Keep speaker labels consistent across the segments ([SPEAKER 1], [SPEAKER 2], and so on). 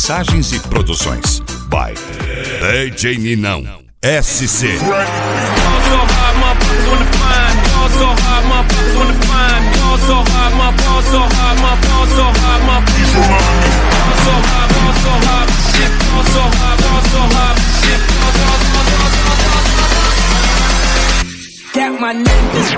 [SPEAKER 1] Mixagens e produções by DJ Ninão SC.
[SPEAKER 2] Got my niggas.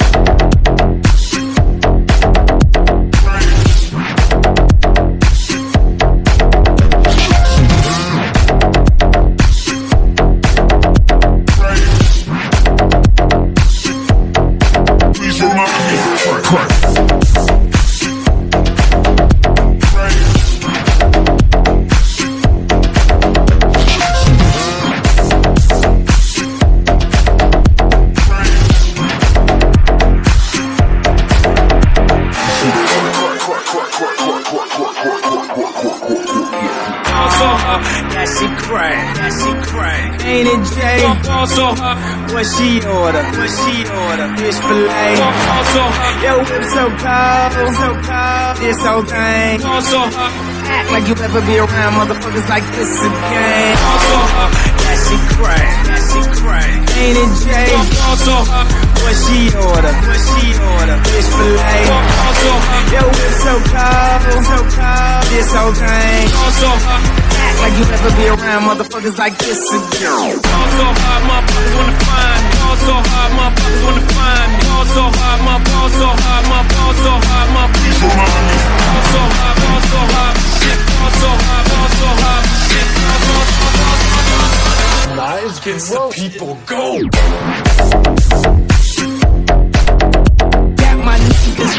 [SPEAKER 2] Ain't it Jay? What she order? Fish fillet. Yo, whip so cold, this whole thing. Act like you ever be around motherfuckers like this again. That she crack. Ain't it Jay? What she order? Fish fillet. Yo, whip so cold, this whole thing. Act like you ever be around motherfuckers like this again. Also hard, motherfuckers wanna find me. Also hard, motherfuckers wanna find me. Also hard, my balls so hard, my balls so hard, my please remind me. Also hard, shit. Also hard, shit.
[SPEAKER 3] Lies against the people, go.
[SPEAKER 2] Got my niggas.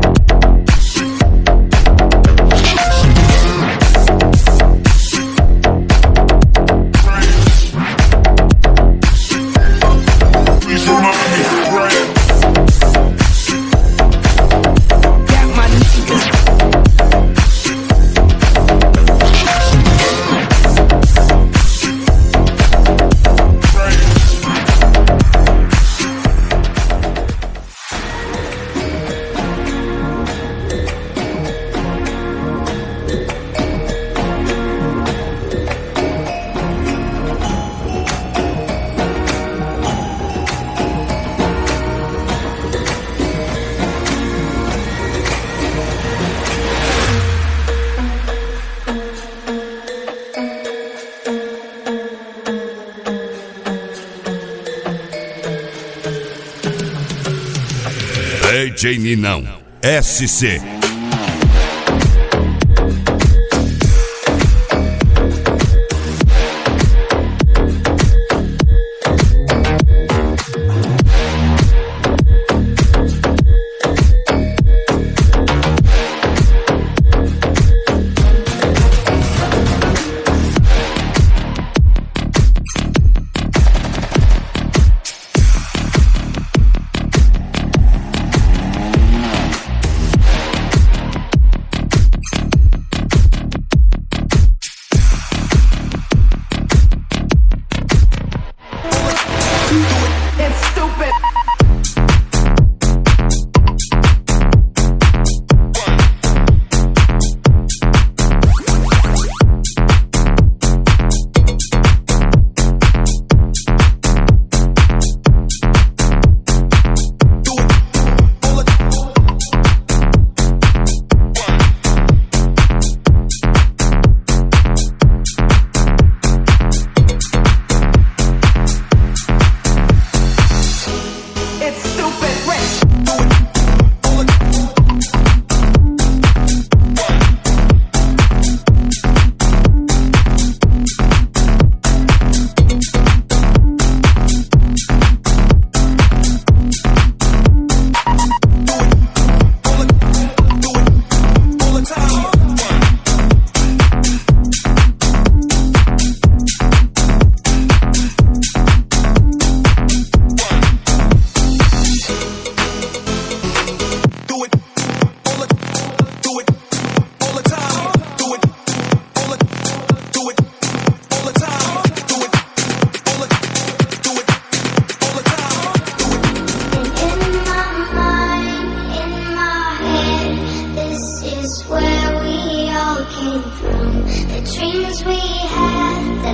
[SPEAKER 1] DJ Ninão SC.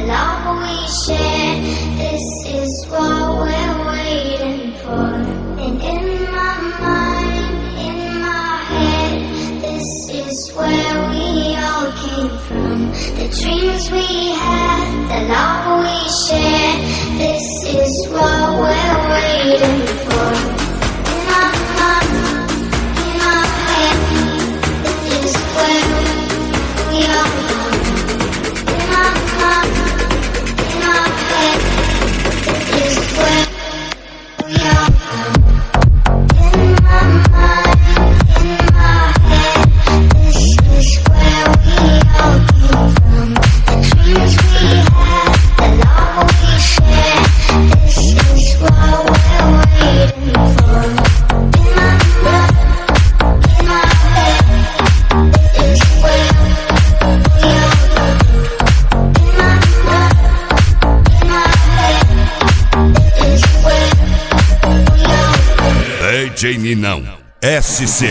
[SPEAKER 4] love we share. This is what we're waiting for. And in my mind, in my head, this is where we all came from. The dreams we had, the love we share. This is what we're waiting for. In my mind, in my head, this is where we all come. In my mind, in my head, this is where we all come. In my mind, in my head, this is where we all came from. The dreams we had, the love we share. This is what we're waiting for. In my mind, in my head, this is where we all come. In my mind, in my head, this is where we all come.
[SPEAKER 1] DJ Ninão, SC.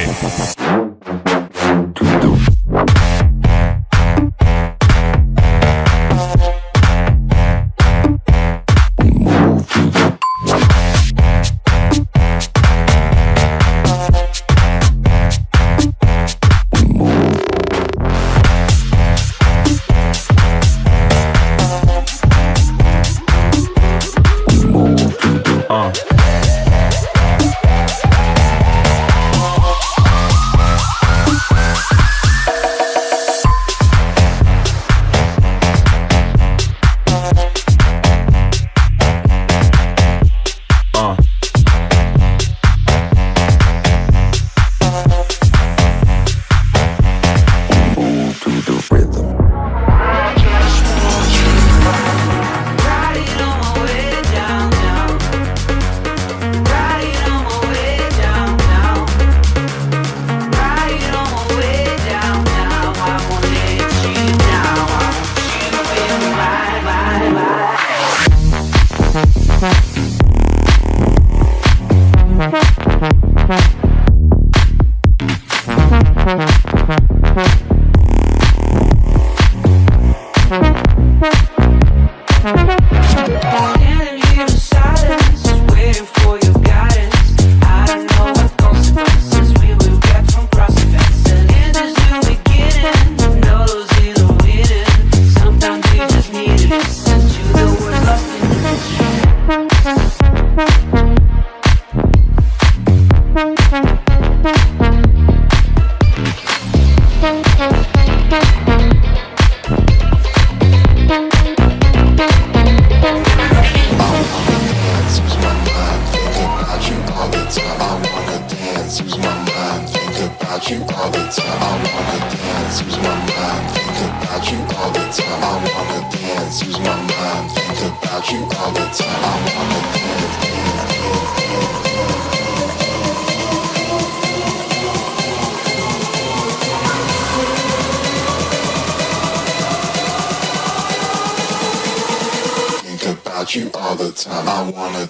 [SPEAKER 5] You all the time. I wanna.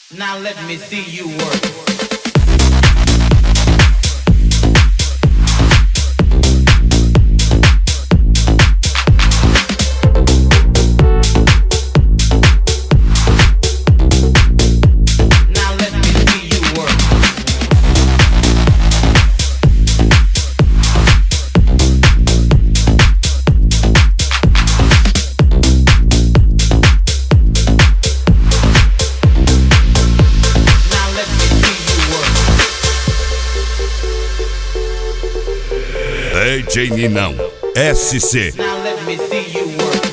[SPEAKER 2] Now let me see you work.
[SPEAKER 1] DJ Ninão, SC.
[SPEAKER 2] Now let me see you work.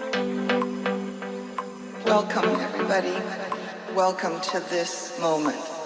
[SPEAKER 6] Welcome, everybody. Welcome to this moment.